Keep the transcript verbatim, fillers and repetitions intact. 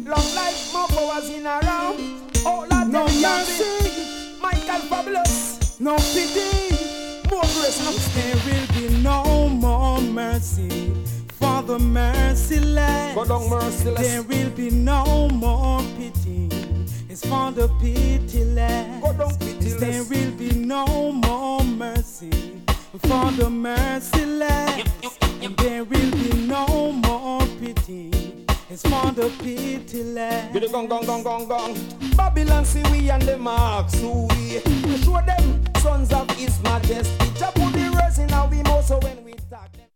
Long life, more powers in around. Oh, Lord, No mercy, Michael Fabulous. No pity, more grace. No. There will be no more mercy for the merciless. Go down merciless. There will be no more pity. It's for the pitiless. Go down pitiless. There will be no more mercy for the merciless. And there will be no more pity. It's for the pitiless. Get it gong gong gong gong gong. Babylon see we and the marks who we. We show them sons of His Majesty. Jah put the words in our mouth so when we talk them.